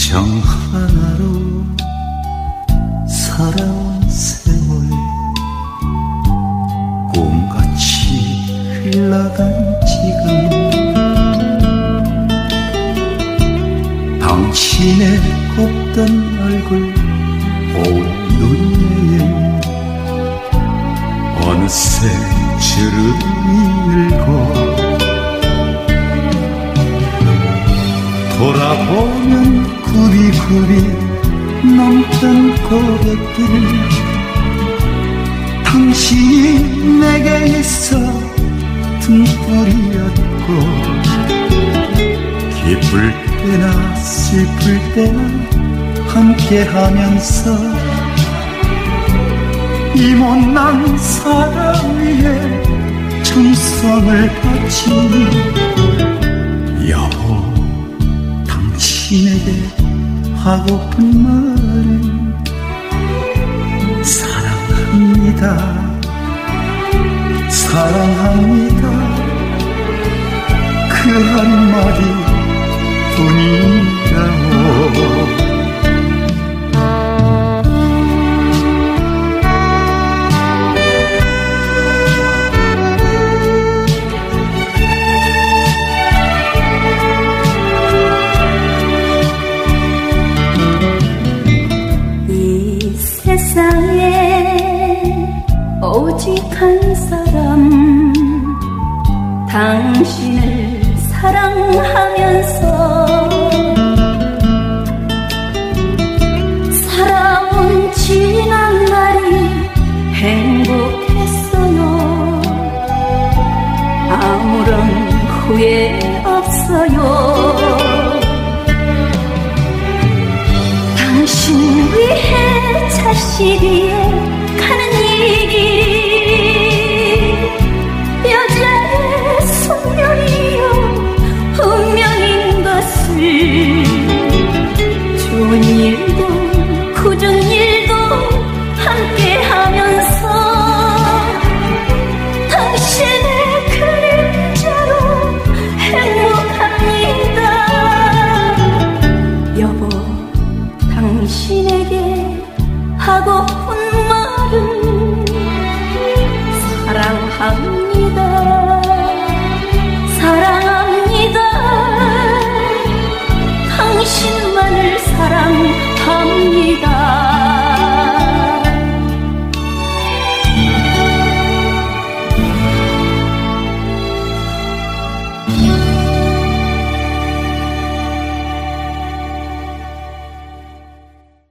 정 하나로 살아온 세월 꿈같이 흘러간 지금 당신의 곱던 얼굴 고운 눈에 어느새 주름이 일고 돌아보면 굽이굽이 넘던 고갯길 당신이 내게 있어 등불이었고 기쁠 때나 슬플 때나 함께하면서 이 못난 사랑 위에 정성을 바친 여보 당신에게 하고픈 말은 사랑합니다 사랑합니다 그 한마디 뿐이라고 오직 한 사람 당신을 사랑하면서 살아온 지난 날이 행복했어요 아무런 후회 없어요 당신 위해 자식 위해 가는 이 길 여자의 숙명이요 운명인 것을 좋은 일도 굳은 일도 함께하면서 당신의 그림자로 행복합니다 여보 당신에게 하고픈